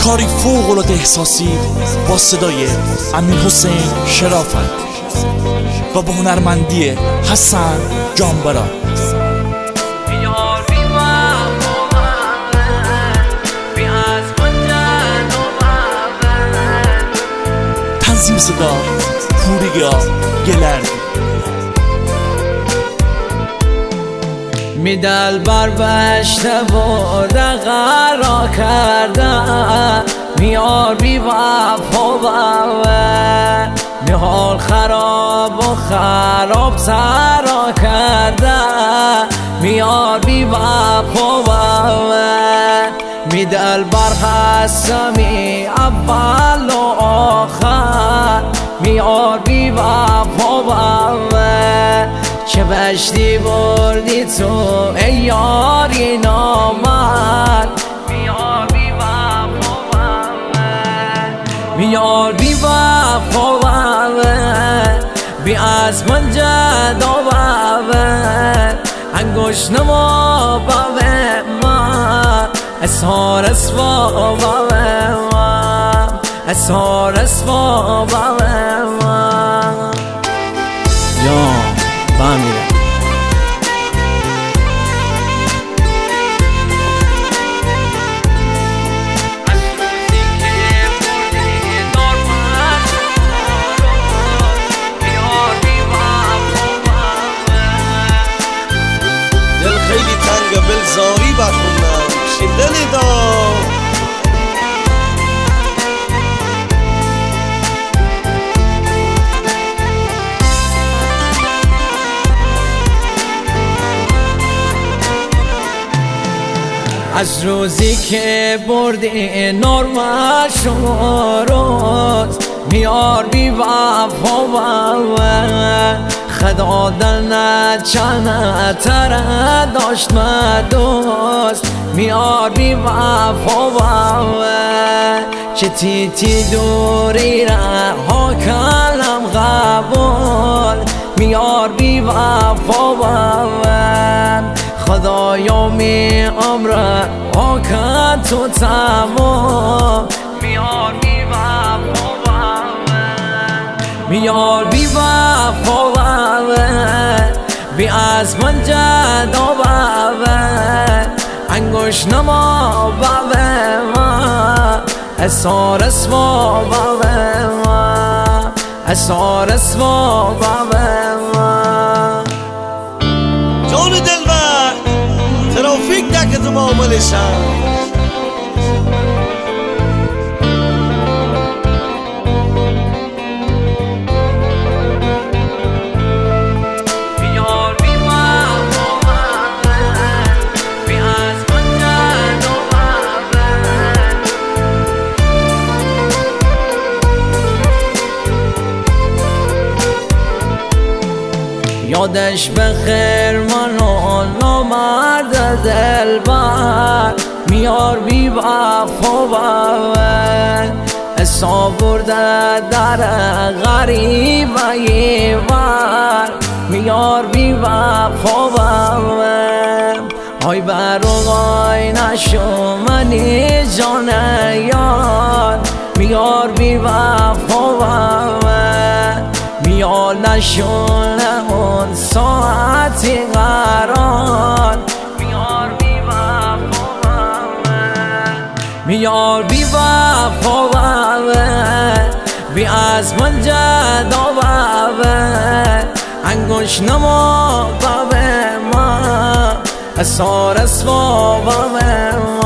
کاری فوق‌العاده احساسی با صدای امیرحسین شرافت و با هنرمندی حسن جانبرا. تنظیم صدا پوریا گلردی. می دلبر بشته و دقرا کرده، میار بی وفا و می حال خراب و خراب سرا کرده، میار بی وفا و می دلبر هستمی اول و آخر، میار بی وفا و چه بشتی بردی تو ای یاری نامرد، میار بی وفا میار بی وفا بی از من جدا انگوش نما با من اسهار اسوا اسهار اسوا یا فهمیدم. دل خیلی تنگ بلزاری بخونم شدنی دار. از روزی که بردی نرمه شمارت، میار بی وفا خدا دل نچنه تره داشت دوست، میار بی وفا چه تیتی دوری رها کلم قبول، میار بی وفا خدایا می عمره آکد تو تمام، میار بی وفا میار بی وفا بی از من جدا انگوش نما ما اسار اسوا اسار اسوا جان دلبر ترافیک دکت معاملشم. یادش بخیر منو نامرد دلبر، میار بی وفا حساب برده در غریبه یوار، میار بی وفا های برای نشو منی جان یار، میار بی وفا میار نشونه اون ساعتی قرار، میار بی وفا میار بی وفا بی از من جدا انگوش نما با ما اسار اسوا